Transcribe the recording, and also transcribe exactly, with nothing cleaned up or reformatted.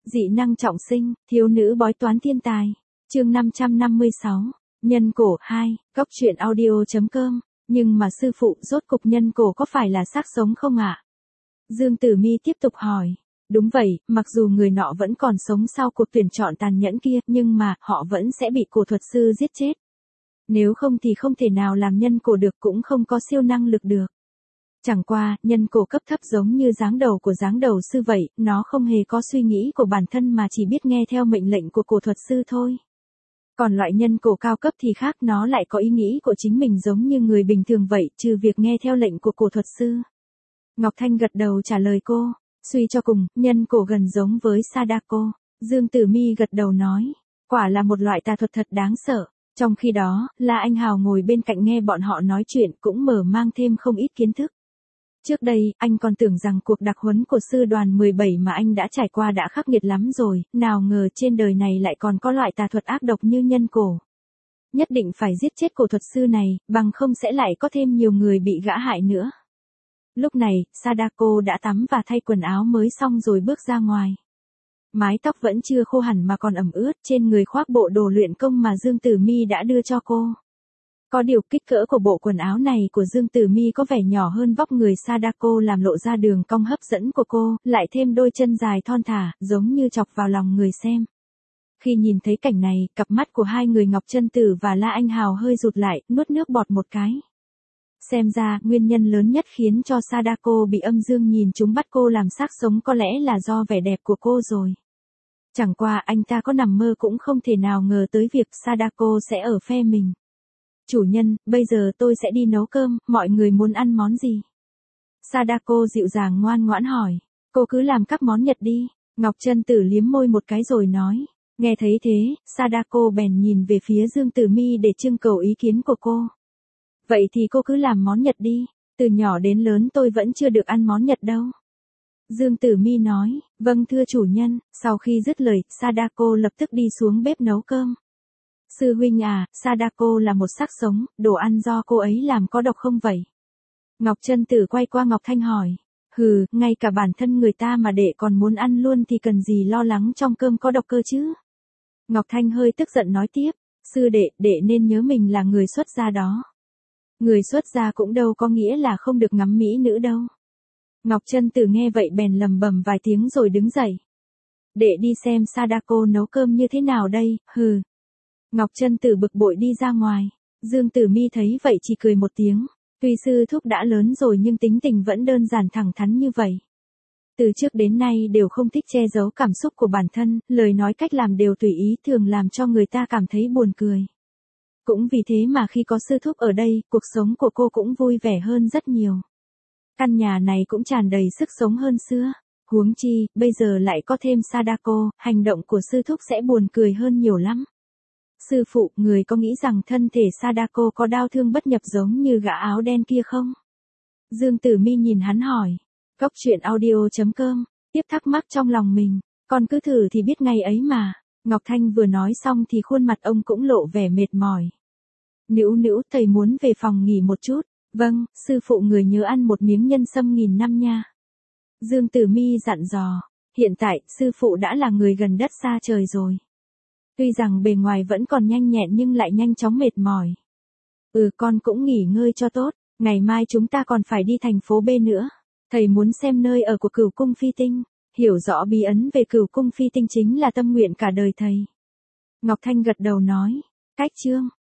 Dị năng trọng sinh, thiếu nữ bói toán thiên tài. Chương năm trăm năm mươi sáu. Nhân cổ hai, Cốc truyện audio chấm com. Nhưng mà sư phụ, rốt cục nhân cổ có phải là xác sống không ạ? Dương Tử Mi tiếp tục hỏi. Đúng vậy, mặc dù người nọ vẫn còn sống sau cuộc tuyển chọn tàn nhẫn kia, nhưng mà họ vẫn sẽ bị cổ thuật sư giết chết. Nếu không thì không thể nào làm nhân cổ được, cũng không có siêu năng lực được. Chẳng qua, nhân cổ cấp thấp giống như dáng đầu của dáng đầu sư vậy, nó không hề có suy nghĩ của bản thân mà chỉ biết nghe theo mệnh lệnh của cổ thuật sư thôi. Còn loại nhân cổ cao cấp thì khác, nó lại có ý nghĩ của chính mình giống như người bình thường vậy, trừ việc nghe theo lệnh của cổ thuật sư. Ngọc Thanh gật đầu trả lời cô, suy cho cùng, nhân cổ gần giống với Sadako. Dương Tử Mi gật đầu nói, quả là một loại tà thuật thật đáng sợ. Trong khi đó, La Anh Hào ngồi bên cạnh nghe bọn họ nói chuyện cũng mở mang thêm không ít kiến thức. Trước đây, anh còn tưởng rằng cuộc đặc huấn của sư đoàn mười bảy mà anh đã trải qua đã khắc nghiệt lắm rồi, nào ngờ trên đời này lại còn có loại tà thuật ác độc như nhân cổ. Nhất định phải giết chết cổ thuật sư này, bằng không sẽ lại có thêm nhiều người bị gã hại nữa. Lúc này, Sadako đã tắm và thay quần áo mới xong rồi bước ra ngoài. Mái tóc vẫn chưa khô hẳn mà còn ẩm ướt, trên người khoác bộ đồ luyện công mà Dương Tử Mi đã đưa cho cô. Có điều kích cỡ của bộ quần áo này của Dương Tử Mi có vẻ nhỏ hơn vóc người Sadako, làm lộ ra đường cong hấp dẫn của cô, lại thêm đôi chân dài thon thả, giống như chọc vào lòng người xem. Khi nhìn thấy cảnh này, cặp mắt của hai người Ngọc Chân Tử và La Anh Hào hơi rụt lại, nuốt nước bọt một cái. Xem ra, nguyên nhân lớn nhất khiến cho Sadako bị âm dương nhìn chúng bắt cô làm xác sống có lẽ là do vẻ đẹp của cô rồi. Chẳng qua anh ta có nằm mơ cũng không thể nào ngờ tới việc Sadako sẽ ở phe mình. Chủ nhân, bây giờ tôi sẽ đi nấu cơm, mọi người muốn ăn món gì? Sadako dịu dàng ngoan ngoãn hỏi. Cô cứ làm các món Nhật đi. Ngọc Chân Tử liếm môi một cái rồi nói. Nghe thấy thế, Sadako bèn nhìn về phía Dương Tử Mi để trưng cầu ý kiến của cô. Vậy thì cô cứ làm món Nhật đi, từ nhỏ đến lớn tôi vẫn chưa được ăn món Nhật đâu. Dương Tử Mi nói, vâng thưa chủ nhân. Sau khi dứt lời, Sadako lập tức đi xuống bếp nấu cơm. Sư huynh à, Sadako là một xác sống, đồ ăn do cô ấy làm có độc không vậy? Ngọc Chân Tử quay qua Ngọc Thanh hỏi. Hừ, ngay cả bản thân người ta mà đệ còn muốn ăn luôn thì cần gì lo lắng trong cơm có độc cơ chứ? Ngọc Thanh hơi tức giận nói tiếp, sư đệ, đệ nên nhớ mình là người xuất gia đó. Người xuất gia cũng đâu có nghĩa là không được ngắm mỹ nữ đâu. Ngọc Chân Tử nghe vậy bèn lầm bầm vài tiếng rồi đứng dậy. Đệ đi xem Sadako nấu cơm như thế nào đây, hừ. Ngọc Chân Tử bực bội đi ra ngoài. Dương Tử Mi thấy vậy chỉ cười một tiếng. Tuy sư thúc đã lớn rồi nhưng tính tình vẫn đơn giản thẳng thắn như vậy. Từ trước đến nay đều không thích che giấu cảm xúc của bản thân, lời nói cách làm đều tùy ý, thường làm cho người ta cảm thấy buồn cười. Cũng vì thế mà khi có sư thúc ở đây, cuộc sống của cô cũng vui vẻ hơn rất nhiều. Căn nhà này cũng tràn đầy sức sống hơn xưa. Huống chi, bây giờ lại có thêm Sadako, hành động của sư thúc sẽ buồn cười hơn nhiều lắm. Sư phụ, người có nghĩ rằng thân thể Sadako có đau thương bất nhập giống như gã áo đen kia không? Dương Tử Mi nhìn hắn hỏi. Cốc truyện audio chấm com, tiếp thắc mắc trong lòng mình. Con cứ thử thì biết ngay ấy mà. Ngọc Thanh vừa nói xong thì khuôn mặt ông cũng lộ vẻ mệt mỏi. Nữu nữu, thầy muốn về phòng nghỉ một chút. Vâng, sư phụ người nhớ ăn một miếng nhân sâm nghìn năm nha. Dương Tử Mi dặn dò. Hiện tại, sư phụ đã là người gần đất xa trời rồi. Tuy rằng bề ngoài vẫn còn nhanh nhẹn nhưng lại nhanh chóng mệt mỏi. Ừ, con cũng nghỉ ngơi cho tốt, ngày mai chúng ta còn phải đi thành phố B nữa. Thầy muốn xem nơi ở của Cửu Cung Phi Tinh, hiểu rõ bí ấn về Cửu Cung Phi Tinh chính là tâm nguyện cả đời thầy. Ngọc Thanh gật đầu nói, cách chương.